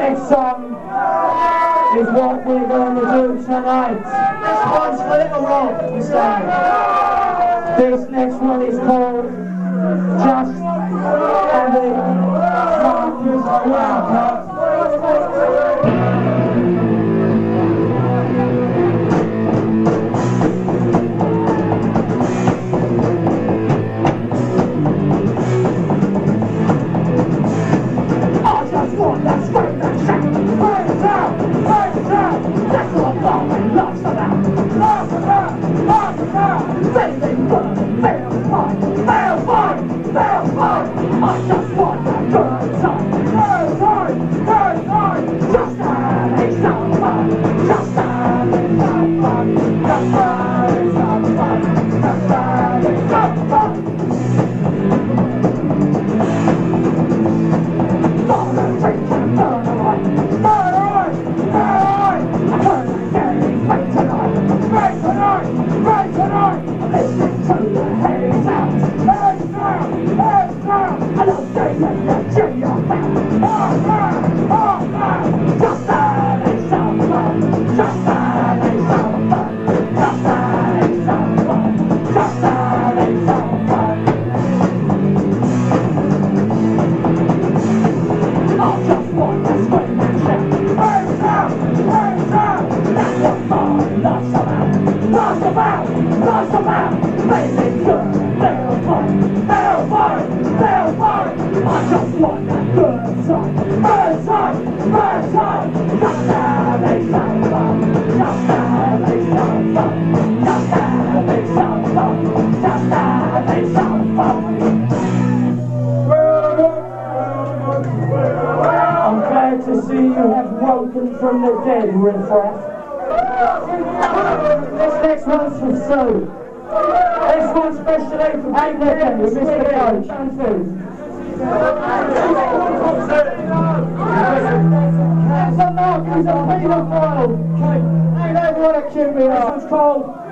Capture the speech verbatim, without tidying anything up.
next song is what we're going to do tonight. This one's for Little Rob, we say. This next one is called Just Having Fun. From the dead, riffraff. This next one's from Sue. This one's specially for Pete Legend with Mister Coach. That's a knock, he's a paedophile. Ain't that what a cute we are? It's called